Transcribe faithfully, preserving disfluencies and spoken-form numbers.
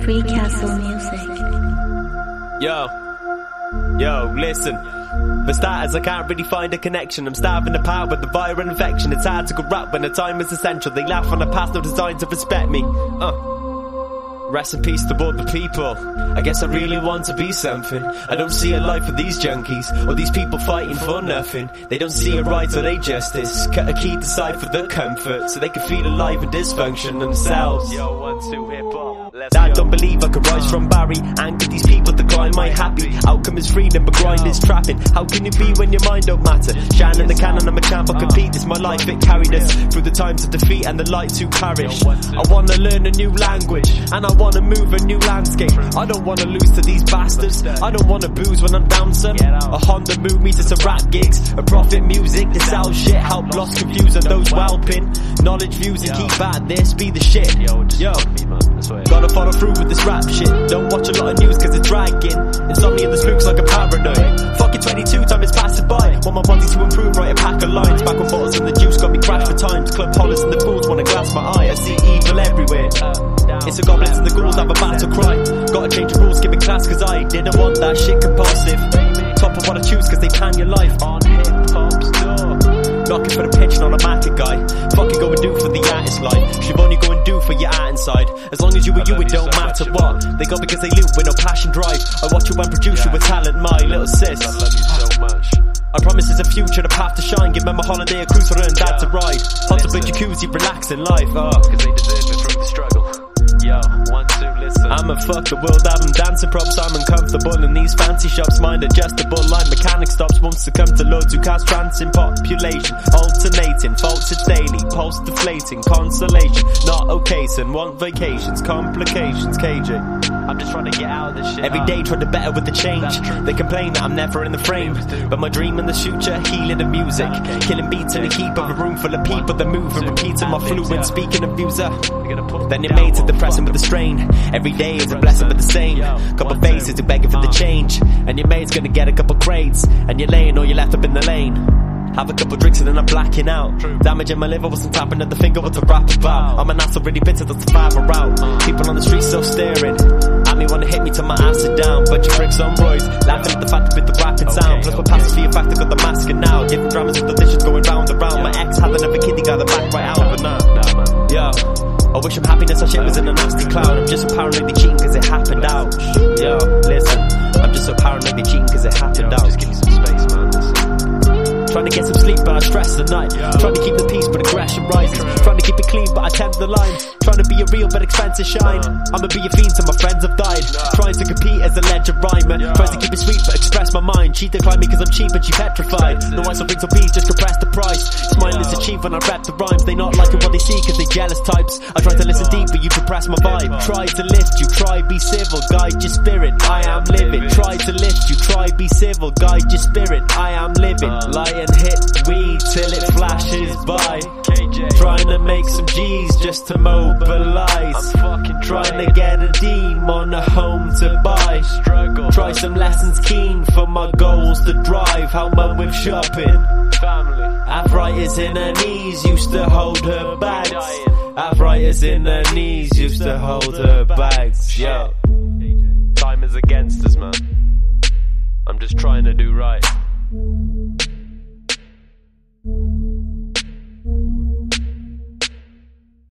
Free Castle Music. Yo, yo, listen. For starters, I can't really find a connection. I'm starving apart with the viral infection. It's hard to corrupt when the time is essential. They laugh on the past, no design to respect me. Uh. Rest in peace to all the people. I guess I really want to be something. I don't see a life for these junkies, or these people fighting for nothing. They don't see a right or a justice. Cut a key to side for the comfort, so they can feel alive and dysfunction themselves. Yo, one, two, hip hop. I don't believe I could rise from Barry. Anger these people to climb my happy. Outcome is freedom, but grind is trapping. How can you be when your mind don't matter? Shannon the cannon, I'm a champ, I compete. It's my life, it carried us through the times of defeat and the lights who perish. I wanna learn a new language, and I wanna move a new landscape. I don't wanna lose to these bastards. I don't wanna booze when I'm down some. A Honda move me to some rap gigs, a profit music to sell shit. Help lost, confused and those whelping. Knowledge views and keep at this, be the shit. Yo, gotta follow through with this rap shit. Don't watch a lot of news cause it's dragging. Insomnia and the spooks like a paranoid. Fucking twenty-two, time is passing by. Want my body to improve, write a pack of lines. Back on bottles and the juice got me crashed for times. Club hollers and the fools wanna glass my eye. I see evil everywhere. It's the goblins and the ghouls have a battle cry. Gotta change the rules, skipping class cause I didn't want that shit compulsive. Top of what I choose cause they pan your life. On hip-hop's door, knocking for the pitch, not a matic guy. Fucking go and do for the artist life. Should only go and do for your art inside. As long as you are you, it don't matter what. They go because they loot with no passion drive. I watch you and produce you with talent, my little sis. I love you so much. I promise there's a future, the path to shine. Give them a holiday, a cruise for her and dad to ride. Hot to jacuzzi, relax in life. Oh, cause they deserve it through the struggle. Yo, one, two, listen. I'ma fuck the world out, I'm dancing props, I'm uncomfortable in these fancy shops. Mind adjustable, line mechanic stops, won't succumb to loads who cast trance in population. Alternating, faults it's daily, pulse deflating, consolation. Not occasion, want vacations, complications, K J. I'm just trying to get out of this shit. Every day trying to better with the change. They complain that I'm never in the frame, but my dream in the future, healing the music. Killing beats in the keep of a room full of people that move and repeating my fluent, speaking abuser. Then it made to depressing with the strain. Every day is a blessing but the same. Couple faces who begging for the change, and your mate's gonna get a couple crates, and you're laying or you're left up in the lane. Have a couple drinks and then I'm blacking out. Damaging my liver wasn't tapping at the finger, what to rap about. I'm an asshole really bitter, that's the fiver out. People on the street still staring at me, wanna hit me till my ass is down. Bunch of bricks on roids, laughing at the fact with the rapping sound. Plus my passes for your fact I got the mask and now. Different dramas with the dishes going round and round. My ex had another kid, he got the back right out, but nah, yo, I wish him happiness, our shit was in a nasty cloud. I'm just so paranoid they cheating cause it happened out. Yo, listen, I'm just so paranoid they cheating cause it happened out. Just give me some space, man, listen. Trying to get some sleep but I stress the night. Trying to keep the peace but aggression rises. Trying to keep it clean but I tempt the line. Trying to be a real but expensive shine. I'ma be a fiend till my friends have died. Trying to compete as a ledger rhymer. Trying to keep it sweet but express my mind. She declined me cause I'm cheap and she petrified. No ice or brings or bees, just compress the price. Smiling is cheap when I rap the rhymes. They not liking what they see cause they jealous types. I try to listen deep but you compress my vibe. Try to lift you, try be civil. Guide your spirit, I am living. Try to lift you, try be civil. Guide your spirit, I am living. Light and hit weed till it flashes by. Trying to make some G's just to mobilize. I'm fucking trying to get a deem on a home to buy. Struggle. Try some lessons keen for my goals to drive. How mum with shopping. Family. Arthritis in her knees used to hold her bags. Arthritis in her knees used to hold her bags. Yo, time is against us, man. I'm just trying to do right.